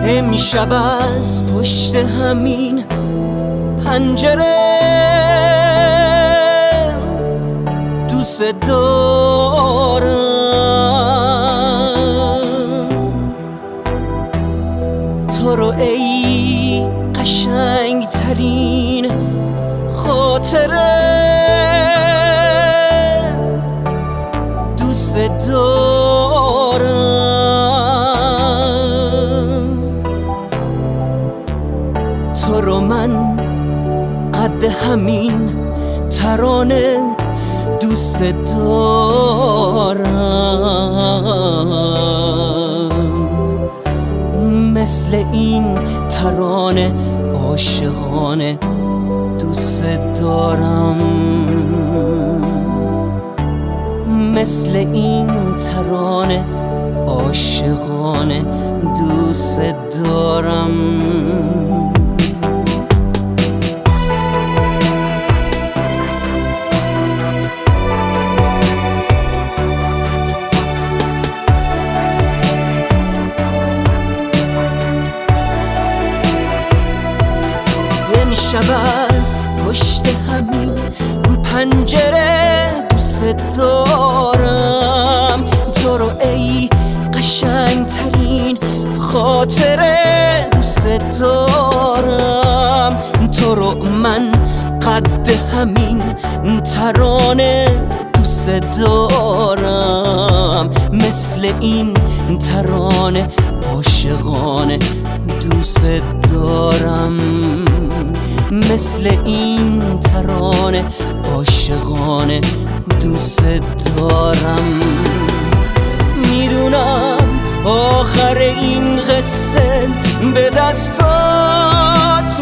امشب از پشت همین پنجره دوست دارم، تو رو ای قشنگ ترین خاطره دوست دارم. تو رو من قد همین ترانه دوست دارم، مثل این ترانه عاشقانه دوست دارم، مثل این ترانه عاشقانه دوست دارم. امشب از پشت همین پنجره دوست دارم، تو رو ای قشنگ ترین خاطره دوست دارم، تو رو من قد همین ترانه دوست دارم، مثل این ترانه عاشقانه دوست دارم، مثل این ترانه عاشقانه دوست دارم. میدونم آخر این قصه به دستات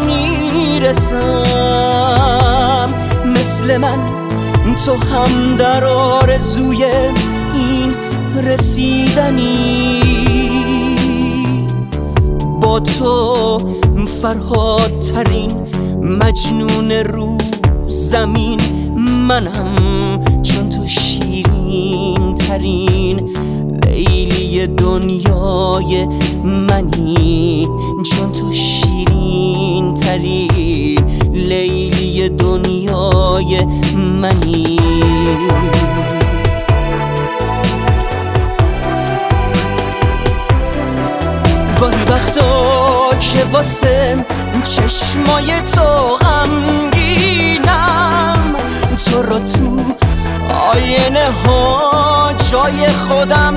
میرسم، مثل من تو هم در آرزوی این رسیدنی، با تو فرهادترین مجنون رو زمین منم، چون تو شیرین ترین لیلی دنیای منی، چون تو شیرین ترین لیلی دنیای منی. گاهی وقتا که واسه چشمای تو غمگینم، تو رو تو آینه ها جای خودم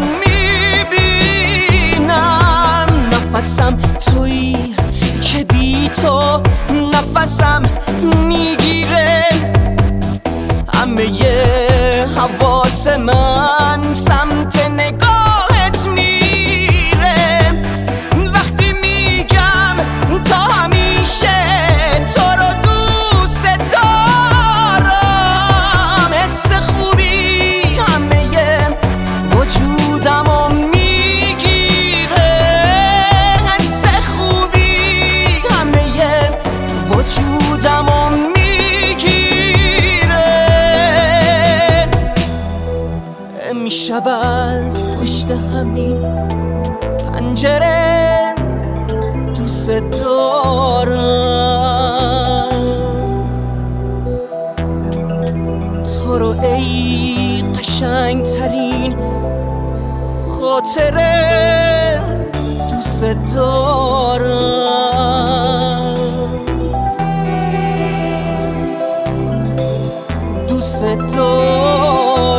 میبینم، نفسم تویی که بی تو نفسم میگیره، همه حواس من سمت نگاهت میره، وقتی میگم تا همیشه تو رو دوست دارم، حس خوبی همه وجودمو میگیره، حس خوبی همه وجودمو میگیره. امشب از پشت همین پنجره دوست دارم، تو رو ای قشنگ ترین خاطره دوست دارم، دوست دارم.